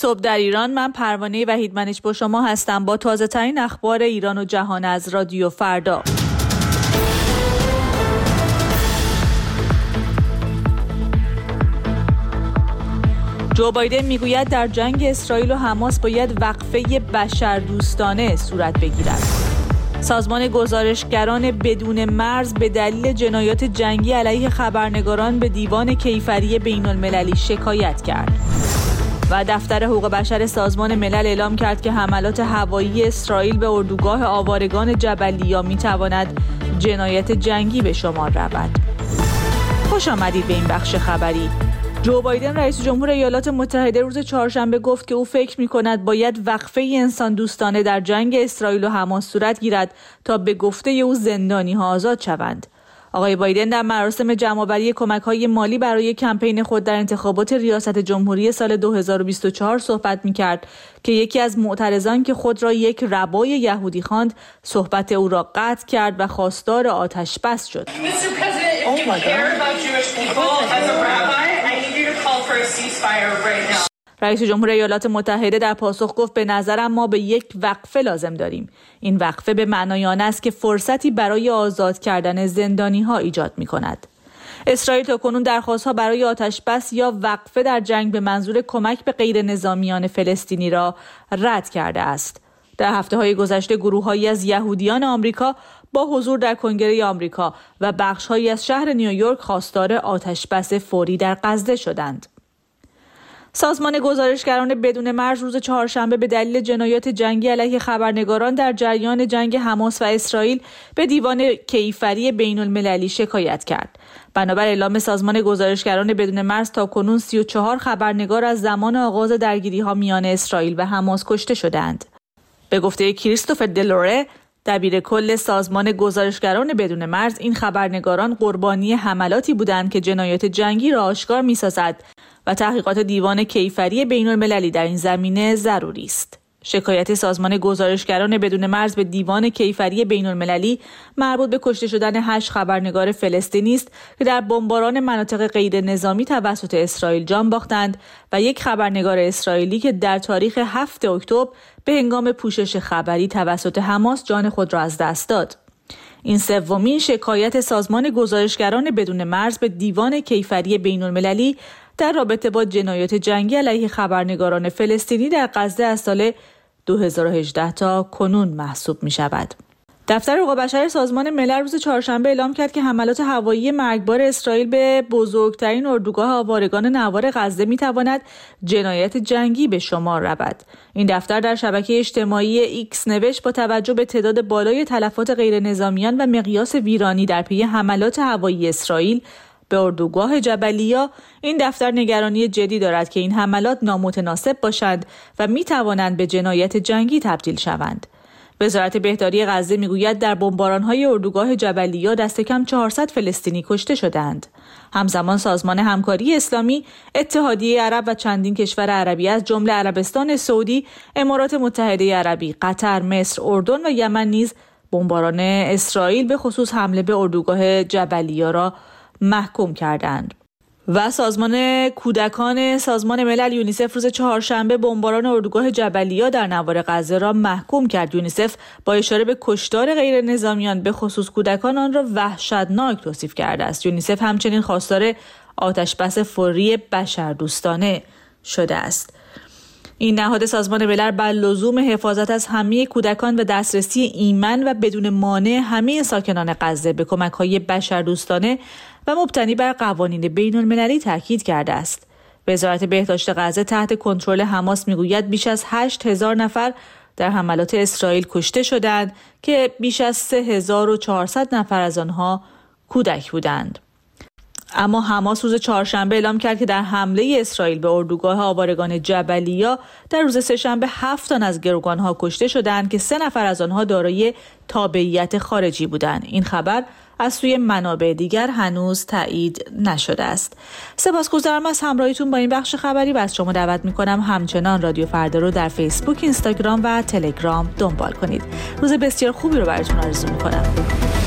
صبح در ایران، من پروانه وحیدمنش با شما هستم با تازه ترین اخبار ایران و جهان از رادیو فردا. جو بایدن میگوید در جنگ اسرائیل و حماس باید وقفه بشردوستانه صورت بگیرد. سازمان گزارشگران بدون مرز به دلیل جنایات جنگی علیه خبرنگاران به دیوان کیفری بین‌المللی شکایت کرد. و دفتر حقوق بشر سازمان ملل اعلام کرد که حملات هوایی اسرائیل به اردوگاه آوارگان جبلیه میتواند جنایت جنگی به شمار رود. خوش آمدید به این بخش خبری. جو بایدن رئیس جمهور ایالات متحده روز چهارشنبه گفت که او فکر می‌کند باید وقفه انسان دوستانه در جنگ اسرائیل و حماس صورت گیرد تا به گفته او زندانی‌ها آزاد شوند. آقای بایدن در مراسم جمع‌آوری کمک‌های مالی برای کمپین خود در انتخابات ریاست جمهوری سال 2024 صحبت می‌کرد که یکی از معترضان که خود را یک ربای یهودی خواند، صحبت او را قطع کرد و خواستار آتش بس شد. رئیس جمهور ایالات متحده در پاسخ گفت به نظرم ما به یک وقفه لازم داریم. این وقفه به معنای آن است که فرصتی برای آزاد کردن زندانی‌ها ایجاد می‌کند. اسرائیل تاکنون درخواست‌ها برای آتش‌بس یا وقفه در جنگ به منظور کمک به غیر نظامیان فلسطینی را رد کرده است. در هفته‌های گذشته گروه‌هایی از یهودیان آمریکا با حضور در کنگره آمریکا و بخش‌هایی از شهر نیویورک خواستار آتش‌بس فوری در غزه شدند. سازمان گزارشگران بدون مرز روز چهارشنبه به دلیل جنایات جنگی علیه خبرنگاران در جریان جنگ حماس و اسرائیل به دیوان کیفری بین‌المللی شکایت کرد. بنابر اعلام سازمان گزارشگران بدون مرز تاکنون 34 خبرنگار از زمان آغاز درگیری‌ها میان اسرائیل و حماس کشته شدند. به گفته کریستوفر دلوره، دبیر کل سازمان گزارشگران بدون مرز، این خبرنگاران قربانی حملاتی بودند که جنایات جنگی را آشکار می‌سازد و تحقیقات دیوان کیفری بین‌المللی در این زمینه ضروری است. شکایت سازمان گزارشگران بدون مرز به دیوان کیفری بین‌المللی مربوط به کشته شدن 8 خبرنگار فلسطینی است که در بمباران مناطق غیر نظامی توسط اسرائیل جان باختند و یک خبرنگار اسرائیلی که در تاریخ 7 اکتبر به هنگام پوشش خبری توسط حماس جان خود را از دست داد. این سومین شکایت سازمان گزارشگران بدون مرز به دیوان کیفری بین‌المللی در رابطه با جنایات جنگی علیه خبرنگاران فلسطینی در غزه از سال 2018 تا کنون محسوب می شود. دفتر حقوق بشر سازمان ملل روز چهارشنبه اعلام کرد که حملات هوایی مرگبار اسرائیل به بزرگترین اردوگاه آوارگان نوار غزه می تواند جنایت جنگی به شمار رود. این دفتر در شبکه اجتماعی ایکس نوشت با توجه به تعداد بالای تلفات غیر نظامیان و مقیاس ویرانی در پی حملات هوایی اسرائیل به اردوگاه جبلیه، این دفتر نگرانی جدی دارد که این حملات نامتناسب باشند و می توانند به جنایت جنگی تبدیل شوند. وزارت بهداری غزه میگوید در بمباران‌های اردوگاه جبلیه دست کم 400 فلسطینی کشته شدند. همزمان سازمان همکاری اسلامی، اتحادیه عرب و چندین کشور عربی از جمله عربستان سعودی، امارات متحده عربی، قطر، مصر، اردن و یمن نیز بمباران اسرائیل به خصوص حمله به اردوگاه جبلیه را محکوم کردند. و سازمان کودکان سازمان ملل یونیسف روز چهارشنبه بمباران اردوگاه جبلیه در نوار غزه را محکوم کرد. یونیسف با اشاره به کشتار غیر نظامیان به خصوص کودکان آن را وحشتناک توصیف کرده است. یونیسف همچنین خواستار آتش‌بس فوری بشردوستانه شده است. این نهاد سازمان ملل بر لزوم حفاظت از همه کودکان و دسترسی ایمن و بدون مانع همه ساکنان غزه به کمک‌های بشردوستانه و مبتنی بر قوانین بین‌المللی تاکید کرده است. وزارت بهداشت غزه تحت کنترل حماس میگوید بیش از 8000 نفر در حملات اسرائیل کشته شدند که بیش از 3400 نفر از آنها کودک بودند. اما حماس روز چهارشنبه اعلام کرد که در حمله اسرائیل به اردوگاه آوارگان جبلیه در روز سه‌شنبه 7 تن از گروگان‌ها کشته شدند که 3 نفر از آنها دارای تابعیت خارجی بودند. این خبر از سوی منابع دیگر هنوز تایید نشده است. سپاسگزارم از همراهیتون با این بخش خبری و از شما دعوت می‌کنم همچنان رادیو فردا رو در فیسبوک، اینستاگرام و تلگرام دنبال کنید. روز بسیار خوبی رو براتون آرزو می‌کنم.